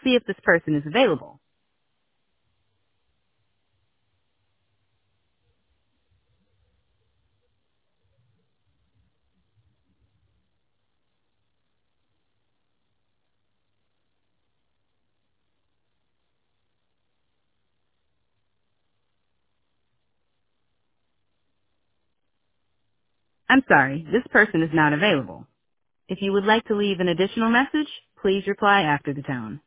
see if this person is available. I'm sorry, this person is not available. If you would like to leave an additional message, please reply after the tone.